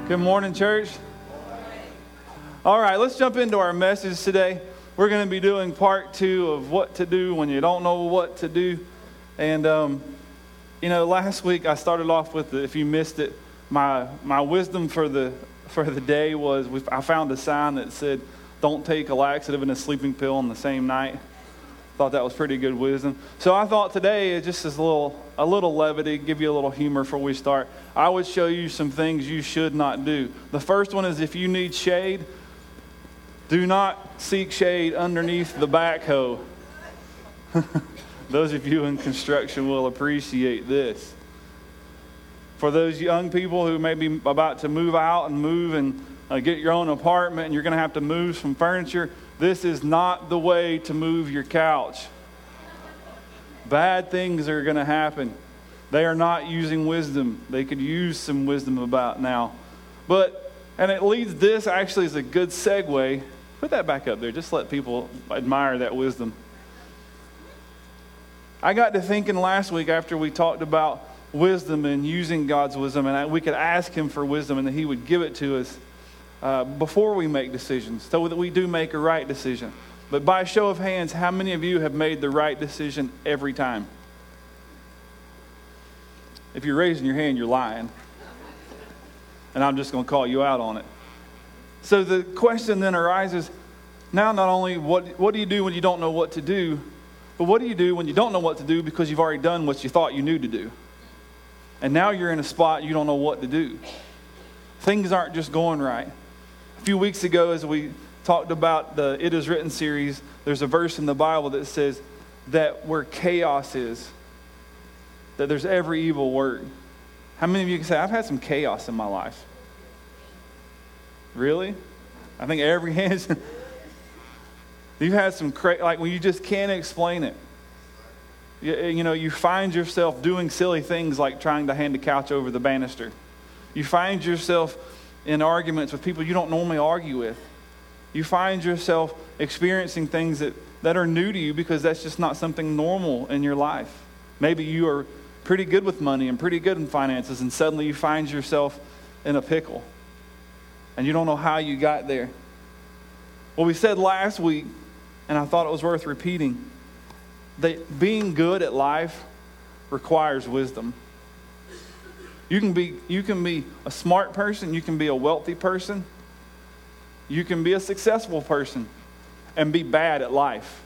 Good morning, church. All right, let's jump into our message today. We're going to be doing part 2 of what to do when you don't know what to do. And, last week I started off with, if you missed it, my wisdom for the day was I found a sign that said, don't take a laxative and a sleeping pill on the same night. Thought that was pretty good wisdom. So I thought today, just as a little levity, give you a little humor before we start, I would show you some things you should not do. The first one is if you need shade, do not seek shade underneath the backhoe. Those of you in construction will appreciate this. For those young people who may be about to move out and get your own apartment and you're going to have to move some furniture, this is not the way to move your couch. Bad things are going to happen. They are not using wisdom. They could use some wisdom about now. And it leads, this actually is a good segue. Put that back up there. Just let people admire that wisdom. I got to thinking last week after we talked about wisdom and using God's wisdom, and we could ask Him for wisdom and that He would give it to us before we make decisions, so that we do make a right decision. But by show of hands, how many of you have made the right decision every time? If you're raising your hand, you're lying. And I'm just going to call you out on it. So the question then arises, now not only what do you do when you don't know what to do, but what do you do when you don't know what to do because you've already done what you thought you knew to do? And now you're in a spot you don't know what to do. Things aren't just going right. A few weeks ago, as we talked about the It Is Written series, there's a verse in the Bible that says that where chaos is, that there's every evil word. How many of you can say, I've had some chaos in my life? Really? I think every hand. You've had some, like when you just can't explain it. You find yourself doing silly things like trying to hand a couch over the banister. You find yourself in arguments with people you don't normally argue with. You find yourself experiencing things that are new to you because that's just not something normal in your life. Maybe you are pretty good with money and pretty good in finances, and suddenly you find yourself in a pickle. And you don't know how you got there. Well, we said last week, and I thought it was worth repeating, that being good at life requires wisdom. You can be a smart person, you can be a wealthy person, you can be a successful person and be bad at life.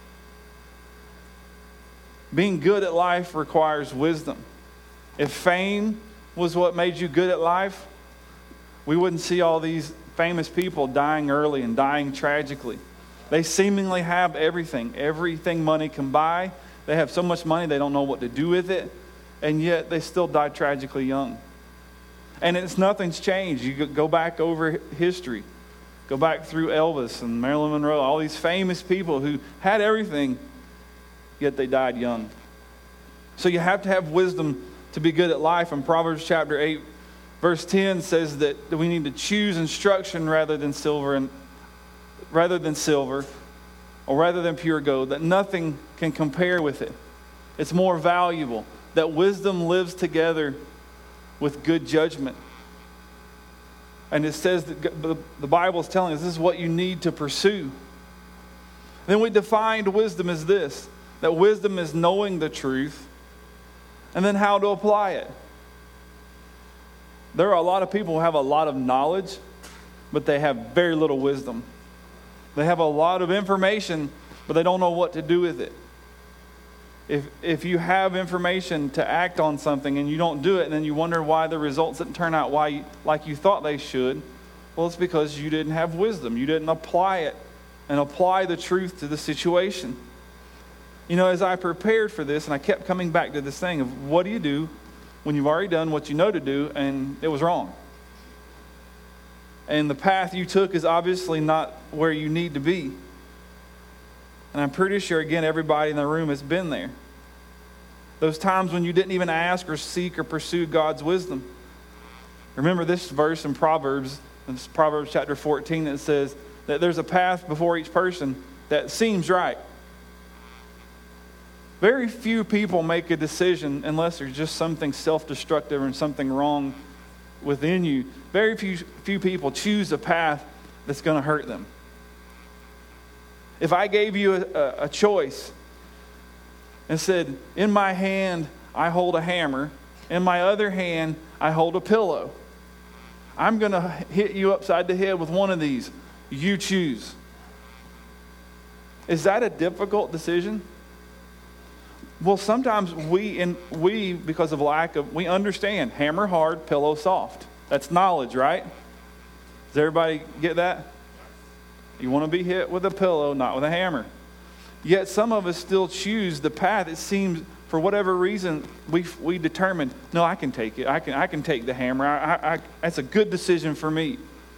Being good at life requires wisdom. If fame was what made you good at life, we wouldn't see all these famous people dying early and dying tragically. They seemingly have everything money can buy. They have so much money they don't know what to do with it, and yet they still die tragically young. And nothing's changed. You go back over history. Go back through Elvis and Marilyn Monroe, all these famous people who had everything, yet they died young. So you have to have wisdom to be good at life. And Proverbs chapter 8, verse 10 says that we need to choose instruction rather than silver, or rather than pure gold, that nothing can compare with it. It's more valuable. That wisdom lives together with good judgment. And it says that the Bible is telling us this is what you need to pursue. Then we defined wisdom as this, that wisdom is knowing the truth and then how to apply it. There are a lot of people who have a lot of knowledge, but they have very little wisdom. They have a lot of information, but they don't know what to do with it. If you have information to act on something and you don't do it, and then you wonder why the results didn't turn out like you thought they should, well, it's because you didn't have wisdom. You didn't apply it and apply the truth to the situation. As I prepared for this, and I kept coming back to this thing of what do you do when you've already done what you know to do and it was wrong? And the path you took is obviously not where you need to be. And I'm pretty sure, again, everybody in the room has been there. Those times when you didn't even ask or seek or pursue God's wisdom. Remember this verse in Proverbs, it's Proverbs chapter 14, that says that there's a path before each person that seems right. Very few people make a decision unless there's just something self-destructive and something wrong within you, very few people choose a path that's going to hurt them. If I gave you a choice and said, in my hand I hold a hammer, in my other hand I hold a pillow, I'm going to hit you upside the head with one of these. You choose. Is that a difficult decision? Well, sometimes we because of we understand hammer hard, pillow soft. That's knowledge, right? Does everybody get that? You want to be hit with a pillow, not with a hammer. Yet some of us still choose the path. It seems, for whatever reason, we determined, no, I can take it. I can take the hammer. That's a good decision for me.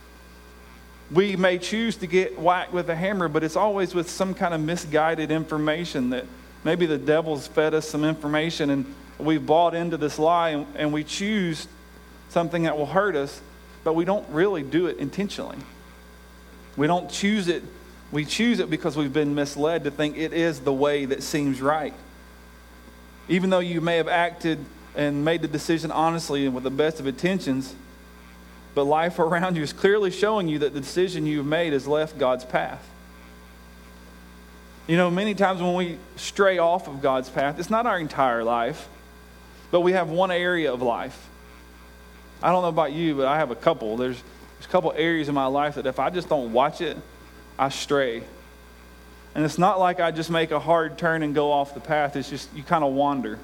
We may choose to get whacked with a hammer, but it's always with some kind of misguided information that maybe the devil's fed us some information and we've bought into this lie and we choose something that will hurt us, but we don't really do it intentionally. We don't choose it. We choose it because we've been misled to think it is the way that seems right. Even though you may have acted and made the decision honestly and with the best of intentions, but life around you is clearly showing you that the decision you've made has left God's path. You know, many times when we stray off of God's path, it's not our entire life, but we have one area of life. I don't know about you, but I have a couple. There's a couple areas in my life that if I just don't watch it, I stray. And it's not like I just make a hard turn and go off the path. It's just you kind of wander.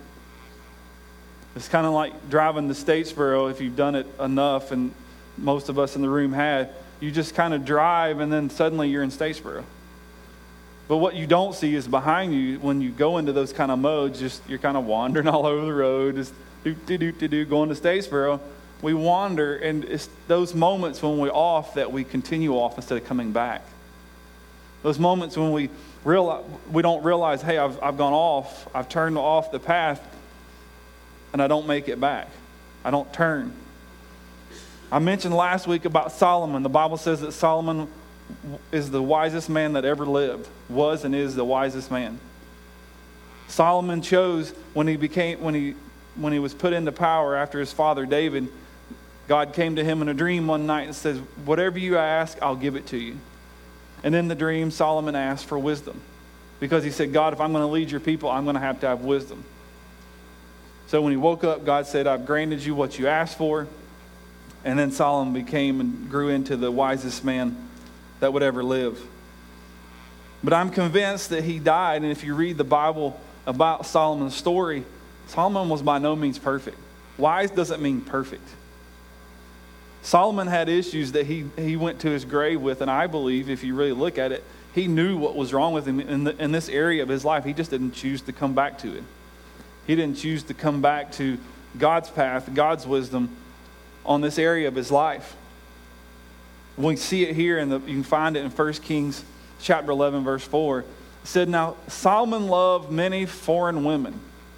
It's kind of like driving to Statesboro if you've done it enough, and most of us in the room had. You just kind of drive and then suddenly you're in Statesboro. But what you don't see is behind you when you go into those kind of modes, just you're kind of wandering all over the road, just going to Statesboro. We wander, and it's those moments when we're off that we continue off instead of coming back. Those moments when we don't realize, hey, I've gone off, I've turned off the path, and I don't make it back. I don't turn. I mentioned last week about Solomon. The Bible says that Solomon is the wisest man that ever lived, was and is the wisest man. Solomon chose when he was put into power after his father David, God came to him in a dream one night and says, whatever you ask, I'll give it to you. And in the dream, Solomon asked for wisdom because he said, God, if I'm going to lead your people, I'm going to have wisdom. So when he woke up, God said, I've granted you what you asked for. And then Solomon became and grew into the wisest man that would ever live. But I'm convinced that he died. And if you read the Bible about Solomon's story, Solomon was by no means perfect. Wise doesn't mean perfect. Solomon had issues that he went to his grave with. And I believe, if you really look at it, he knew what was wrong with him in this area of his life. He just didn't choose to come back to it. He didn't choose to come back to God's path, God's wisdom on this area of his life. We see it here, you can find it in 1 Kings chapter 11, verse 4. It said, now Solomon loved many foreign women.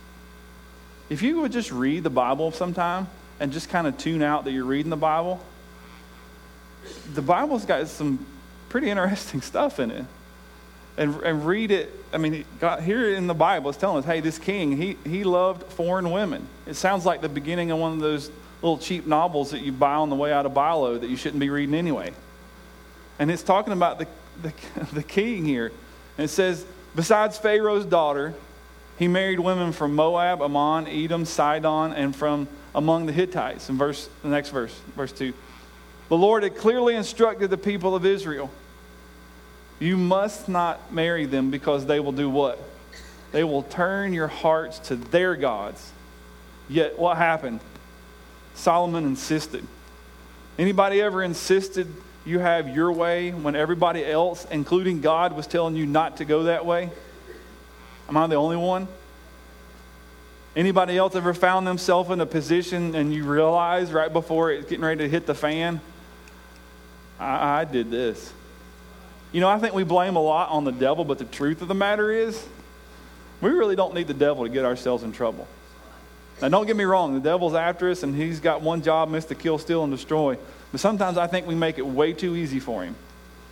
If you would just read the Bible sometime and just kind of tune out that you're reading the Bible's got some pretty interesting stuff in it. And read it. I mean, God, here in the Bible, it's telling us, hey, this king, he loved foreign women. It sounds like the beginning of one of those little cheap novels that you buy on the way out of Bilo that you shouldn't be reading anyway. And it's talking about the king here. And it says, besides Pharaoh's daughter, he married women from Moab, Ammon, Edom, Sidon, and from among the Hittites. In the next verse, verse 2. The Lord had clearly instructed the people of Israel, you must not marry them because they will do what? They will turn your hearts to their gods. Yet what happened? Solomon insisted. Anybody ever insisted you have your way when everybody else, including God, was telling you not to go that way? Am I the only one? Anybody else ever found themselves in a position and you realize right before it's getting ready to hit the fan, I did this? You know, I think we blame a lot on the devil, but the truth of the matter is, we really don't need the devil to get ourselves in trouble. Now, don't get me wrong, the devil's after us, and he's got one job, to kill, steal, and destroy. But sometimes I think we make it way too easy for him.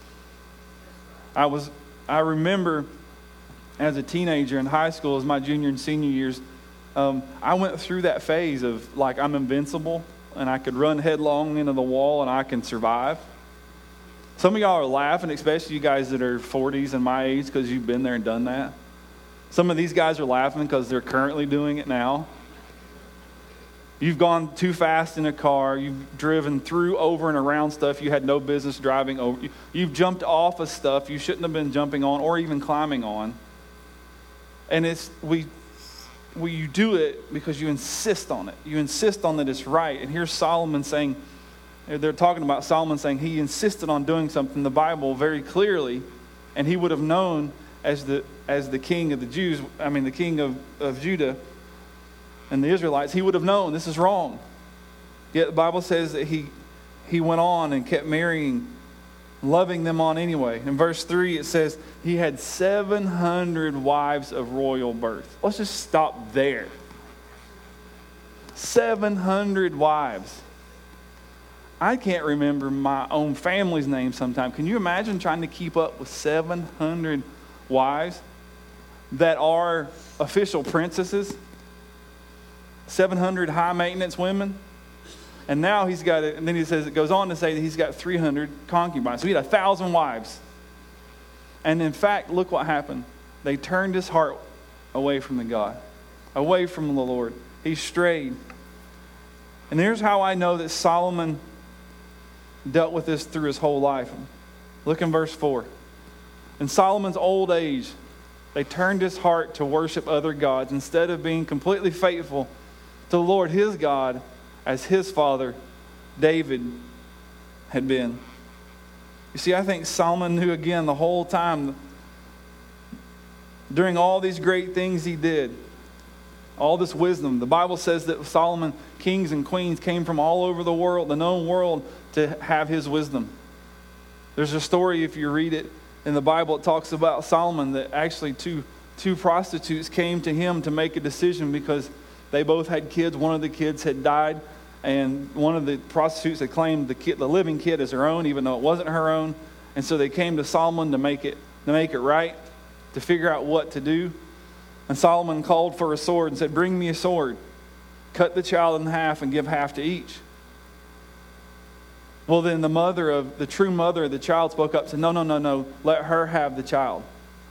I remember as a teenager in high school, as my junior and senior years, I went through that phase of like I'm invincible. and I could run headlong into the wall and I can survive. Some of y'all are laughing, especially you guys that are 40s and my age, because you've been there and done that. Some of these guys are laughing because they're currently doing it now. You've gone too fast in a car. You've driven through, over, and around stuff you had no business driving over. You've jumped off of stuff you shouldn't have been jumping on or even climbing on. And you do it because you insist on it. You insist on that it's right. And here's Solomon saying, they're talking about Solomon saying he insisted on doing something in the Bible very clearly, and he would have known as the king of the Jews, the king of Judah and the Israelites, he would have known this is wrong. Yet the Bible says that he went on and kept marrying, loving them on anyway. In verse 3 it says he had 700 wives of royal birth. Let's just stop there. 700 wives. I can't remember my own family's name sometimes. Can you imagine trying to keep up with 700 wives that are official princesses? 700 high maintenance women. And now he's got it, and then it goes on to say that he's got 300 concubines. So he had 1,000 wives. And in fact, look what happened. They turned his heart away from the God, away from the Lord. He strayed. And here's how I know that Solomon dealt with this through his whole life. Look in verse 4. In Solomon's old age, they turned his heart to worship other gods instead of being completely faithful to the Lord his God as his father David had been. You see, I think Solomon knew again the whole time, during all these great things he did, all this wisdom. The Bible says that Solomon, kings and queens, came from all over the world, the known world, to have his wisdom. There's a story, if you read it in the Bible, it talks about Solomon that actually two prostitutes came to him to make a decision because they both had kids. One of the kids had died, and one of the prostitutes had claimed the living kid as her own, even though it wasn't her own. And so they came to Solomon to make it right, to figure out what to do. And Solomon called for a sword and said, "Bring me a sword. Cut the child in half and give half to each." Well, then the true mother of the child spoke up and said, No, let her have the child.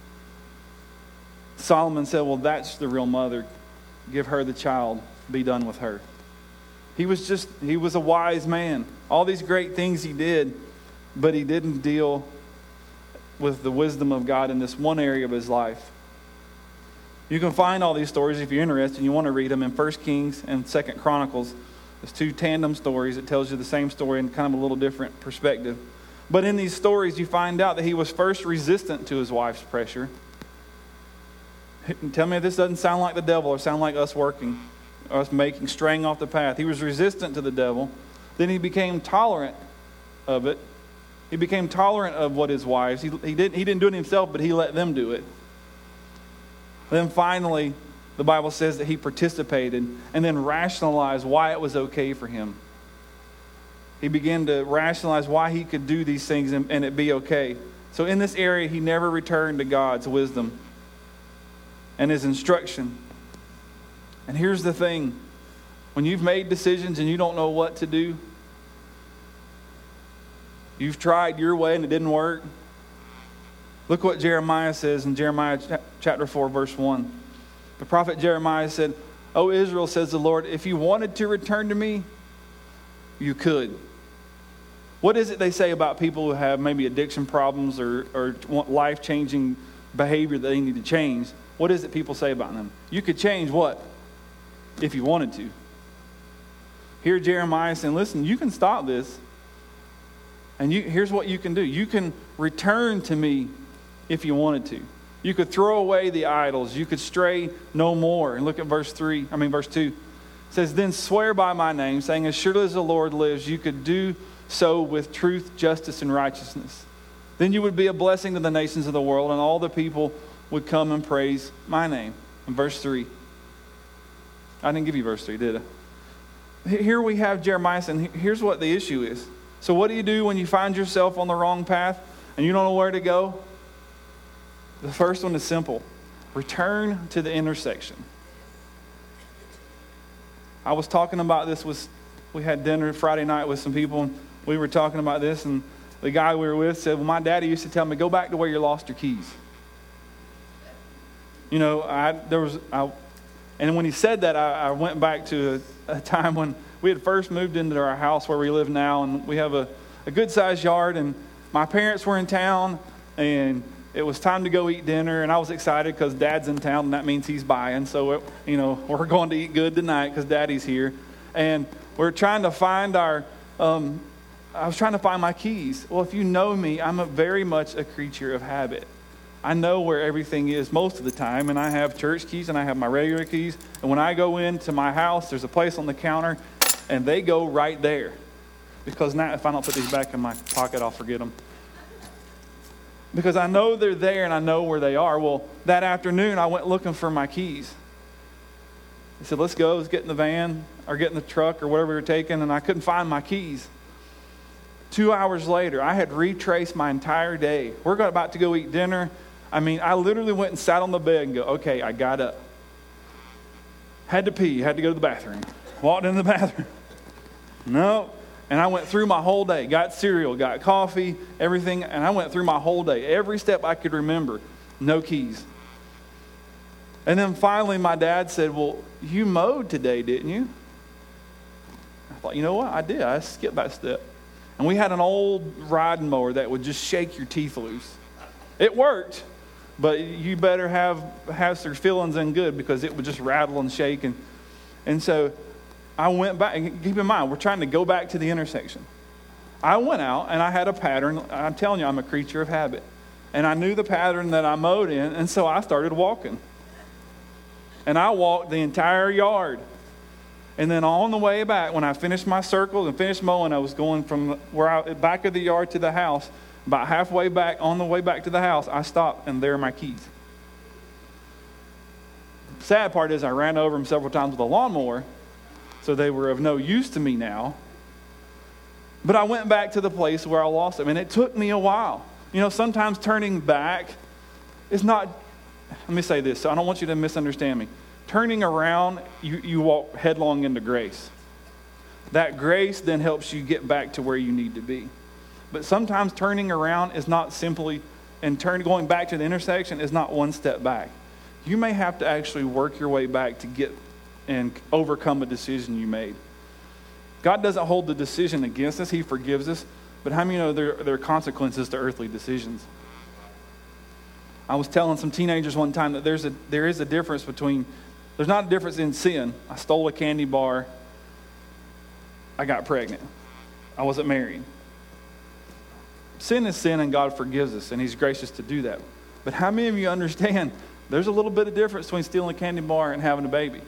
Solomon said, well, that's the real mother. Give her the child. Be done with her. He was a wise man. All these great things he did, but he didn't deal with the wisdom of God in this one area of his life. You can find all these stories if you're interested and you want to read them in 1 Kings and 2 Chronicles. There's two tandem stories. It tells you the same story in kind of a little different perspective. But in these stories, you find out that he was first resistant to his wife's pressure. Tell me if this doesn't sound like the devil or sound like us working, us straying off the path. He was resistant to the devil. Then he became tolerant of it. He became tolerant of what his wives. He didn't do it himself, but he let them do it. Then finally, the Bible says that he participated and then rationalized why it was okay for him. He began to rationalize why he could do these things and it be okay. So in this area, he never returned to God's wisdom and his instruction. And here's the thing. When you've made decisions and you don't know what to do, you've tried your way and it didn't work. Look what Jeremiah says in Jeremiah chapter 4, verse 1. The prophet Jeremiah said, "O Israel, says the Lord, if you wanted to return to me, you could." What is it they say about people who have maybe addiction problems or want life-changing behavior that they need to change? What is it people say about them? You could change what? If you wanted to. Here Jeremiah saying, listen, you can stop this. And here's what you can do. You can return to me if you wanted to. You could throw away the idols. You could stray no more. And look at verse 2. It says, "Then swear by my name, saying, as surely as the Lord lives, you could do so with truth, justice, and righteousness. Then you would be a blessing to the nations of the world, and all the people would come and praise my name." In verse 3. I didn't give you verse 3, did I? Here we have Jeremiah saying, here's what the issue is. So what do you do when you find yourself on the wrong path and you don't know where to go? The first one is simple. Return to the intersection. I was talking about this with We had dinner Friday night with some people, and we were talking about this, and the guy we were with said, well, my daddy used to tell me, go back to where you lost your keys. You know, and when he said that, I went back to a time when we had first moved into our house where we live now, and we have a good-sized yard, and my parents were in town, and it was time to go eat dinner, and I was excited because Dad's in town, and that means he's buying. So, we're going to eat good tonight because Daddy's here. And we're trying to find I was trying to find my keys. Well, if you know me, I'm very much a creature of habit. I know where everything is most of the time, and I have church keys, and I have my regular keys. And when I go into my house, there's a place on the counter, and they go right there. Because now, if I don't put these back in my pocket, I'll forget them. Because I know they're there, and I know where they are. Well, that afternoon, I went looking for my keys. I said, let's get in the van, or get in the truck, or whatever we were taking, and I couldn't find my keys. 2 hours later, I had retraced my entire day. We're about to go eat dinner. I literally went and sat on the bed and go, okay, I got up. Had to pee, had to go to the bathroom. Walked into the bathroom. No. And I went through my whole day, got cereal, got coffee, everything, and I went through my whole day. Every step I could remember, no keys. And then finally my dad said, well, you mowed today, didn't you? I thought, you know what? I did. I skipped that step. And we had an old riding mower that would just shake your teeth loose. It worked, but you better have your feelings in good because it would just rattle and shake. And so I went back, and keep in mind, we're trying to go back to the intersection. I went out, and I had a pattern. I'm telling you, I'm a creature of habit. And I knew the pattern that I mowed in, and so I started walking. And I walked the entire yard. And then on the way back, when I finished my circles and finished mowing, I was going from back of the yard to the house. About halfway back, on the way back to the house, I stopped, and there are my keys. Sad part is I ran over them several times with a lawnmower, so they were of no use to me now. But I went back to the place where I lost them, and it took me a while. You know, sometimes turning back is not, let me say this, so I don't want you to misunderstand me. Turning around, you walk headlong into grace. That grace then helps you get back to where you need to be. But sometimes turning around is not simply, going back to the intersection is not one step back. You may have to actually work your way back to get and overcome a decision you made. God doesn't hold the decision against us. He forgives us. But how many know there are consequences to earthly decisions? I was telling some teenagers one time that there is a difference between, there's not a difference in sin. I stole a candy bar. I got pregnant. I wasn't married. Sin is sin, and God forgives us, and He's gracious to do that. But how many of you understand there's a little bit of difference between stealing a candy bar and having a baby?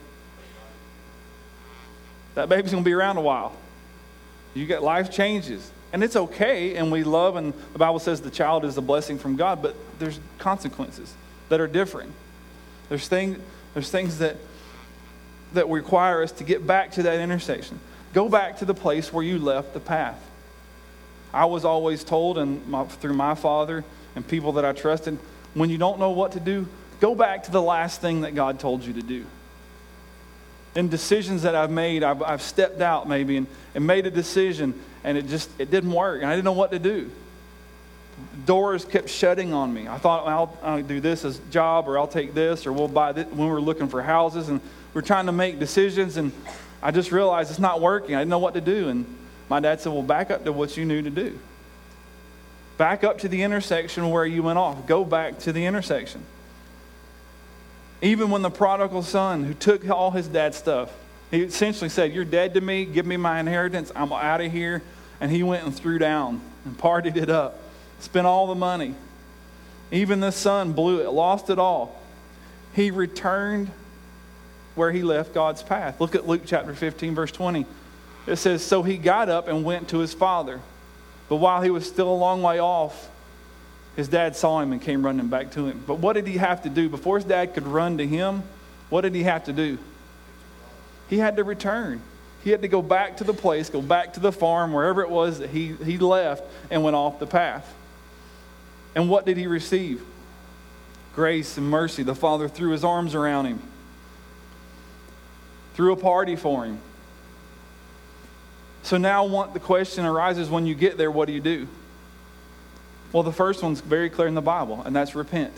That baby's going to be around a while. Life changes. And it's okay, and we love, and the Bible says the child is a blessing from God, but there's consequences that are different. There's things that require us to get back to that intersection. Go back to the place where you left the path. I was always told, through my father and people that I trusted, when you don't know what to do, go back to the last thing that God told you to do. In decisions that I've made, I've stepped out maybe and made a decision, and it didn't work, and I didn't know what to do. Doors kept shutting on me. I thought, I'll do this as a job, or I'll take this, or we'll buy this. When we were looking for houses, and we're trying to make decisions, and I just realized it's not working. I didn't know what to do, and my dad said, well, back up to what you knew to do. Back up to the intersection where you went off. Go back to the intersection. Even when the prodigal son who took all his dad's stuff, he essentially said, you're dead to me, give me my inheritance, I'm out of here. And he went and threw down and partied it up, spent all the money. Even the son blew it, lost it all. He returned where he left God's path. Look at Luke chapter 15, verse 20. It says, so he got up and went to his father. But while he was still a long way off, his dad saw him and came running back to him. But what did he have to do? Before his dad could run to him, what did he have to do? He had to return. He had to go back to the place, go back to the farm, wherever it was that he left and went off the path. And what did he receive? Grace and mercy. The Father threw his arms around him, threw a party for him. So now the question arises, when you get there, what do you do? Well, the first one's very clear in the Bible, and that's repent.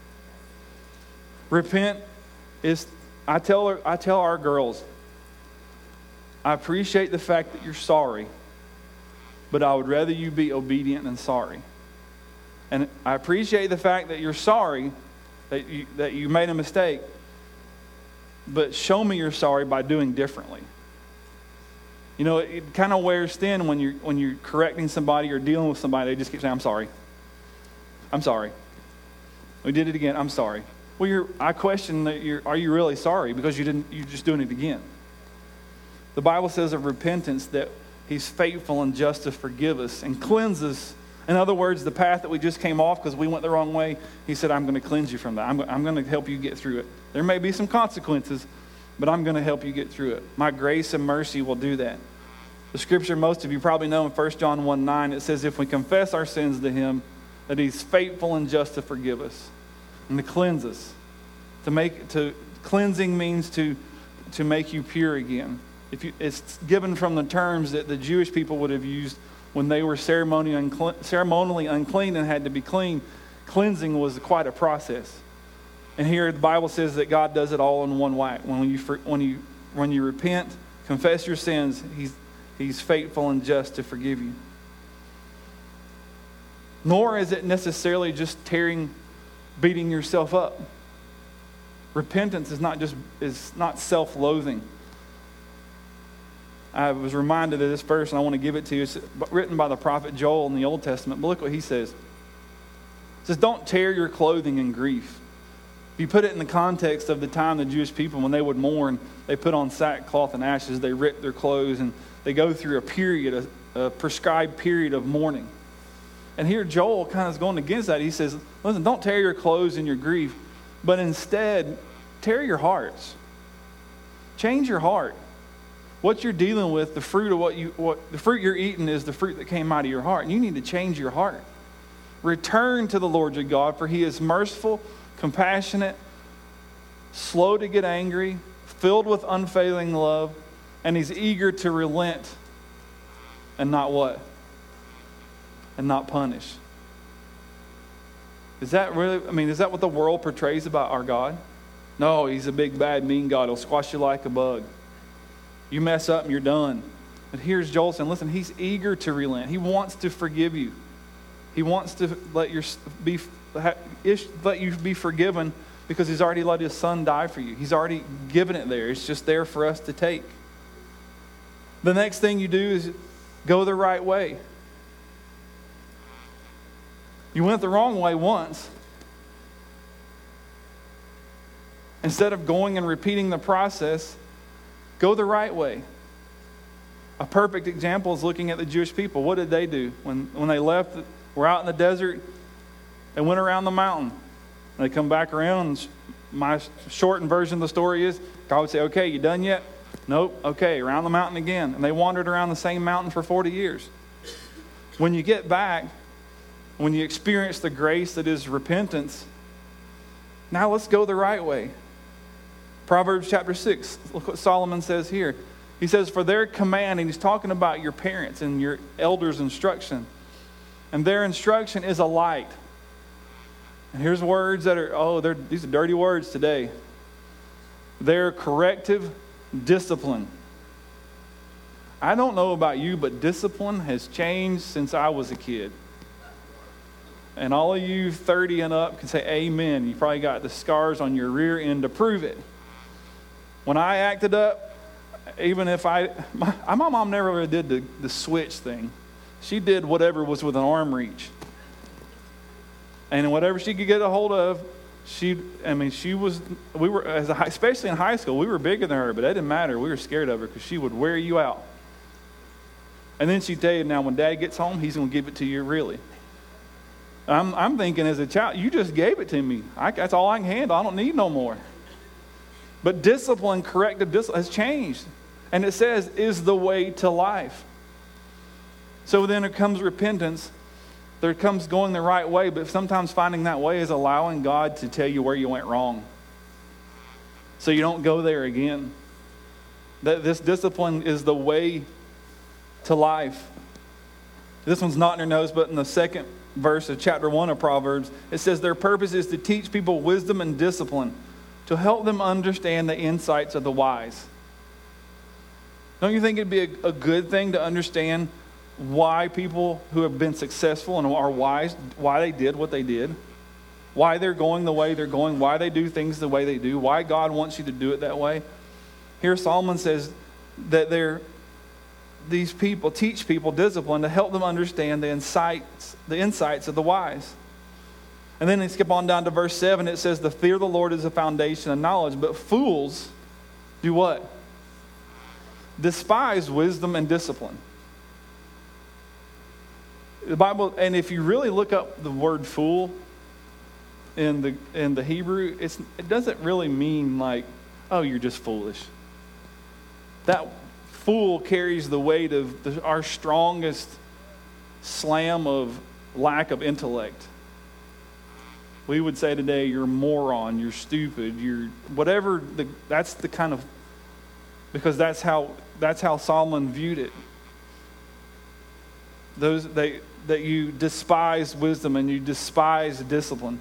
Repent is, I tell our girls, I appreciate the fact that you're sorry, but I would rather you be obedient than sorry. And I appreciate the fact that you're sorry, that you made a mistake, but show me you're sorry by doing differently. You know, it kind of wears thin when you're correcting somebody or dealing with somebody. They just keep saying, "I'm sorry. I'm sorry. We did it again. I'm sorry." Well, I question that are you really sorry? Because you're just doing it again. The Bible says of repentance that He's faithful and just to forgive us and cleanse us. In other words, the path that we just came off because we went the wrong way, He said, I'm going to cleanse you from that. I'm going to help you get through it. There may be some consequences, but I'm going to help you get through it. My grace and mercy will do that. The scripture most of you probably know in 1 John 1:9, it says, if we confess our sins to Him, that He's faithful and just to forgive us and to cleanse us. Cleansing means to make you pure again. It's given from the terms that the Jewish people would have used when they were ceremonially unclean and had to be clean. Cleansing was quite a process. And here the Bible says that God does it all in one whack. When you repent, confess your sins, He's faithful and just to forgive you. Nor is it necessarily just beating yourself up. Repentance is not self-loathing. I was reminded of this verse, and I want to give it to you. It's written by the prophet Joel in the Old Testament. But look what he says. It says, don't tear your clothing in grief. If you put it in the context of the time the Jewish people, when they would mourn, they put on sackcloth and ashes, they rip their clothes, and they go through a prescribed period of mourning. And here Joel kind of is going against that. He says, listen, don't tear your clothes in your grief, but instead, tear your hearts. Change your heart. What you're dealing with, the fruit you're eating is the fruit that came out of your heart. And you need to change your heart. Return to the Lord your God, for He is merciful, compassionate, slow to get angry, filled with unfailing love, and He's eager to relent and not what? And not punish. Is that what the world portrays about our God? No, He's a big, bad, mean God. He'll squash you like a bug. You mess up and you're done. But here's Joel saying, listen, He's eager to relent. He wants to forgive you. He wants to let you be forgiven because He's already let His Son die for you. He's already given it there. It's just there for us to take. The next thing you do is go the right way. You went the wrong way once. Instead of going and repeating the process, go the right way. A perfect example is looking at the Jewish people. What did they do? When they left, were out in the desert, they went around the mountain. And they come back around, and my shortened version of the story is, God would say, okay, you done yet? Nope. Okay, around the mountain again. And they wandered around the same mountain for 40 years. When you get back, when you experience the grace that is repentance, now let's go the right way. Proverbs chapter 6, look what Solomon says here. He says, for their command, and he's talking about your parents and your elders' instruction, and their instruction is a light. And here's words that are, these are dirty words today. They're corrective discipline. I don't know about you, but discipline has changed since I was a kid. And all of you 30 and up can say amen. You probably got the scars on your rear end to prove it. When I acted up, even if my mom never really did the switch thing. She did whatever was within arm reach. And whatever she could get a hold of, especially in high school, we were bigger than her, but that didn't matter. We were scared of her because she would wear you out. And then she'd tell you, now when Dad gets home, he's going to give it to you really. I'm thinking as a child, you just gave it to me. That's all I can handle. I don't need no more. But discipline, corrective discipline has changed. And it says, is the way to life. So then it comes repentance. There comes going the right way. But sometimes finding that way is allowing God to tell you where you went wrong. So you don't go there again. That this discipline is the way to life. This one's not in your notes, but in the second verse of chapter 1 of Proverbs, it says their purpose is to teach people wisdom and discipline, to help them understand the insights of the wise. Don't you think it'd be a good thing to understand why people who have been successful and are wise, why they did what they did, why they're going the way they're going, why they do things the way they do, why God wants you to do it that way? Here Solomon says that these people teach people discipline to help them understand the insights of the wise. And then they skip on down to verse 7. It says, the fear of the Lord is the foundation of knowledge, but fools do what? Despise wisdom and discipline. The Bible, and if you really look up the word fool in the Hebrew, it doesn't really mean like, oh, you're just foolish. That fool carries the weight of our strongest slam of lack of intellect. We would say today, you're a moron, you're stupid, you're whatever. That's the kind of, because that's how Solomon viewed it. That you despise wisdom and you despise discipline.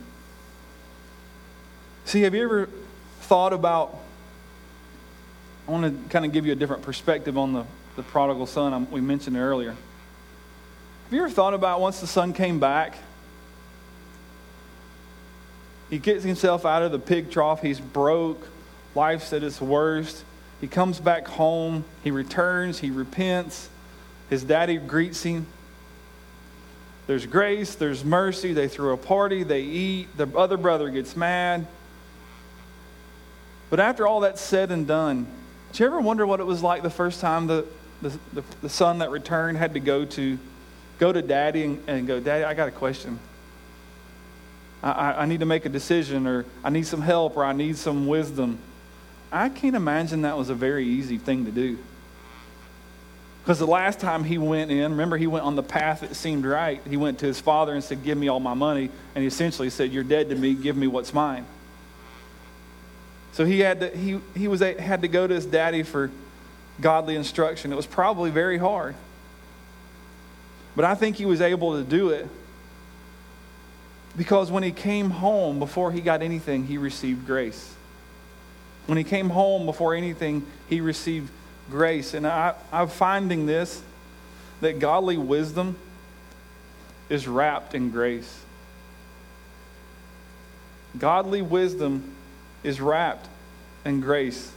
See, have you ever thought about, I want to kind of give you a different perspective on the prodigal son we mentioned earlier. Have you ever thought about once the son came back, he gets himself out of the pig trough, he's broke, life's at its worst. He comes back home, he returns, he repents, his daddy greets him. There's grace, there's mercy, they throw a party, they eat, the other brother gets mad. But after all that's said and done, did you ever wonder what it was like the first time the son that returned had to go to daddy and go, Daddy, I got a question. I need to make a decision, or I need some help, or I need some wisdom. I can't imagine that was a very easy thing to do. Because the last time he went in, remember, he went on the path that seemed right. He went to his father and said, give me all my money. And he essentially said, you're dead to me, give me what's mine. So he had to go to his daddy for godly instruction. It was probably very hard. But I think he was able to do it because when he came home, before he got anything, he received grace. When he came home, before anything, he received grace. And I'm finding this, that godly wisdom is wrapped in grace. Godly wisdom is wrapped in grace.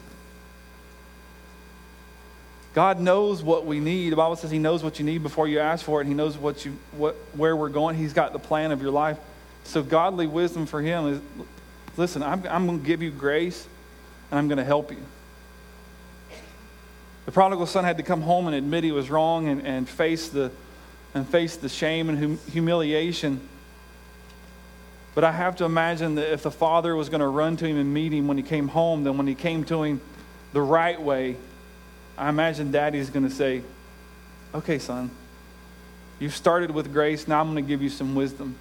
God knows what we need. The Bible says he knows what you need before you ask for it. He knows where we're going. He's got the plan of your life. So godly wisdom for him is, listen, I'm going to give you grace and I'm going to help you. The prodigal son had to come home and admit he was wrong and face the shame and humiliation. But I have to imagine that if the father was going to run to him and meet him when he came home, then when he came to him the right way, I imagine daddy's going to say, okay, son, you started with grace, now I'm going to give you some wisdom.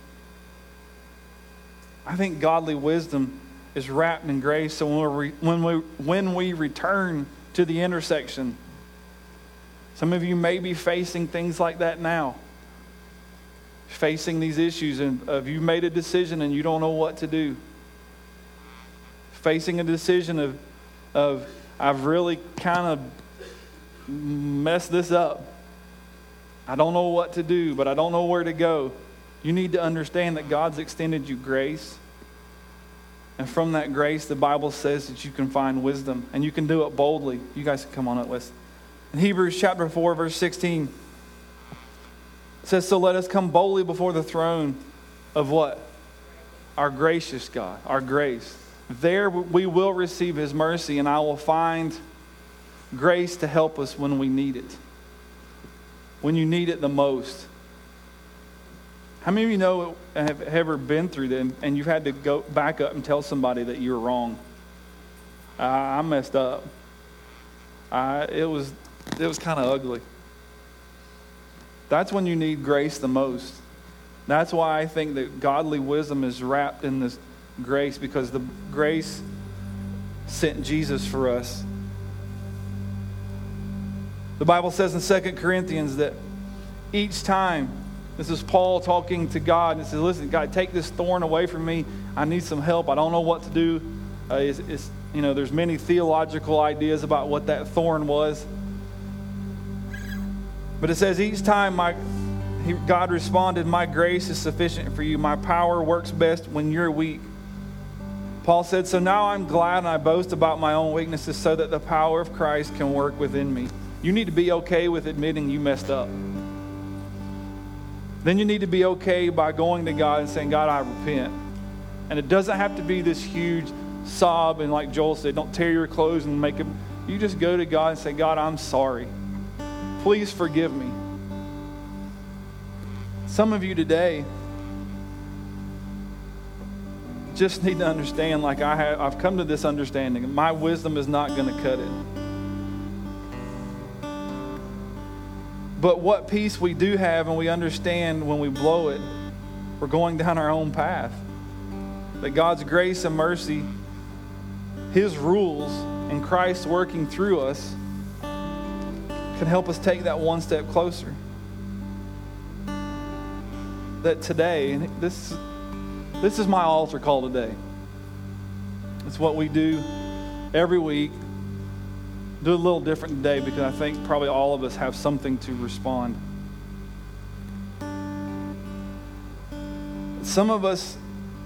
I think godly wisdom is wrapped in grace. So when we return to the intersection, some of you may be facing things like that now. Facing these issues of you made a decision and you don't know what to do. Facing a decision of I've really kind of messed this up. I don't know what to do, but I don't know where to go. You need to understand that God's extended you grace. And from that grace, the Bible says that you can find wisdom. And you can do it boldly. You guys can come on up with. In Hebrews chapter 4, verse 16, it says, so let us come boldly before the throne of what? Our gracious God, our grace. There we will receive his mercy, and I will find grace to help us when we need it. When you need it the most. How many of you know have ever been through that and you've had to go back up and tell somebody that you were wrong? I messed up. It was kind of ugly. That's when you need grace the most. That's why I think that godly wisdom is wrapped in this grace, because the grace sent Jesus for us. The Bible says in 2 Corinthians that each time, this is Paul talking to God, and he says, listen, God, take this thorn away from me. I need some help. I don't know what to do. There's many theological ideas about what that thorn was. But it says each time God responded, my grace is sufficient for you. My power works best when you're weak. Paul said, so now I'm glad and I boast about my own weaknesses so that the power of Christ can work within me. You need to be okay with admitting you messed up. Then you need to be okay by going to God and saying, God, I repent. And it doesn't have to be this huge sob, and like Joel said, don't tear your clothes and make them. You just go to God and say, God, I'm sorry. Please forgive me. Some of you today just need to understand, like I've come to this understanding. My wisdom is not going to cut it. But what peace we do have, and we understand when we blow it, we're going down our own path. That God's grace and mercy, His rules, and Christ working through us can help us take that one step closer. That today, and this is my altar call today. It's what we do every week. Do it a little different today because I think probably all of us have something to respond. Some of us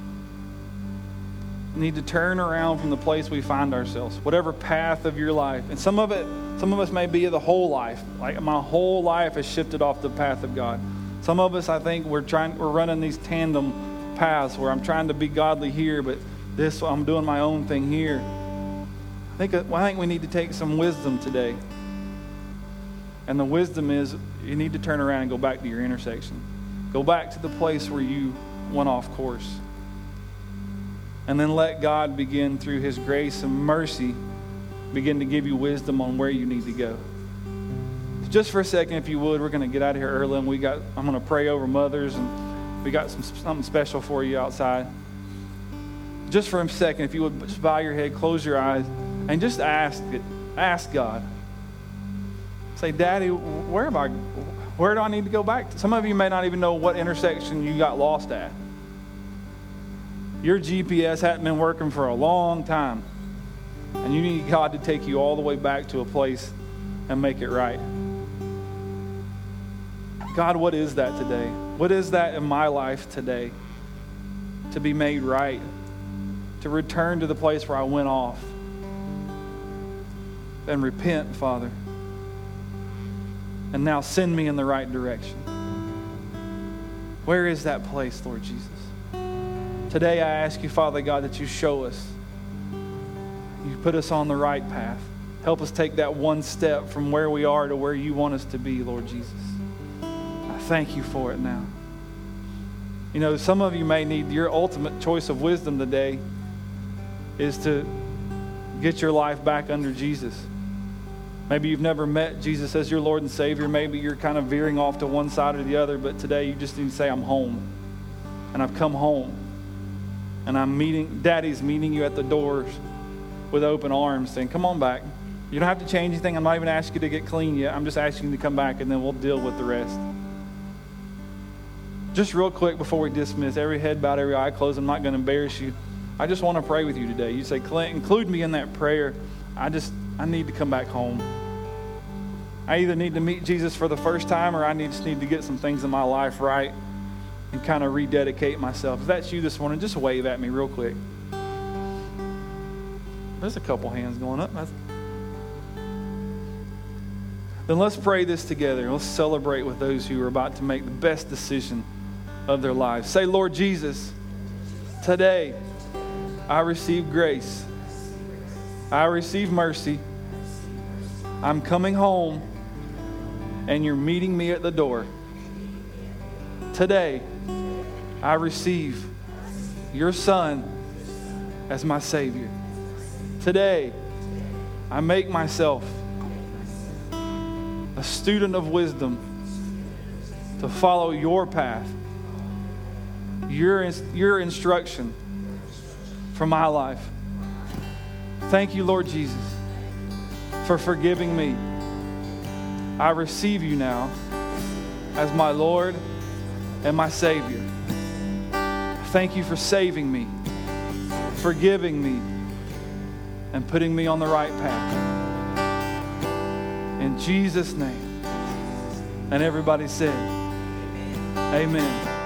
need to turn around from the place we find ourselves, whatever path of your life. And some of us may be the whole life. Like my whole life has shifted off the path of God. Some of us, I think, we're running these tandem paths where I'm trying to be godly here, but I'm doing my own thing here. I think we need to take some wisdom today. And the wisdom is you need to turn around and go back to your intersection. Go back to the place where you went off course. And then let God begin through His grace and mercy begin to give you wisdom on where you need to go. Just for a second, if you would, we're going to get out of here early, and I'm going to pray over mothers, and we got something special for you outside. Just for a second, if you would just bow your head, close your eyes, and just ask God. Say, Daddy, where do I need to go back to? Some of you may not even know what intersection you got lost at. Your GPS hadn't been working for a long time, and you need God to take you all the way back to a place and make it right. God, what is that today? What is that in my life today to be made right? To return to the place where I went off and repent, Father. And now send me in the right direction. Where is that place, Lord Jesus? Today I ask you, Father God, that you show us. You put us on the right path. Help us take that one step from where we are to where you want us to be, Lord Jesus. I thank you for it now. You know, some of you may need your ultimate choice of wisdom today is to get your life back under Jesus. Maybe you've never met Jesus as your Lord and Savior. Maybe you're kind of veering off to one side or the other, but today you just need to say, I'm home. And I've come home. And Daddy's meeting you at the doors with open arms saying, come on back. You don't have to change anything. I'm not even asking you to get clean yet. I'm just asking you to come back, and then we'll deal with the rest. Just real quick before we dismiss, every head bowed, every eye closed. I'm not going to embarrass you. I just want to pray with you today. You say, Clint, include me in that prayer. I need to come back home. I either need to meet Jesus for the first time, or I just need to get some things in my life right and kind of rededicate myself. If that's you this morning, just wave at me real quick. There's a couple hands going up. Then let's pray this together. Let's celebrate with those who are about to make the best decision of their lives. Say, Lord Jesus, today I receive grace. I receive mercy. I'm coming home, and you're meeting me at the door. Today, I receive your Son as my Savior. Today, I make myself a student of wisdom to follow your path, your instruction for my life. Thank you, Lord Jesus, for forgiving me I receive you now as my Lord and my Savior. Thank you for saving me, forgiving me, and putting me on the right path. In Jesus' name. And everybody said, Amen.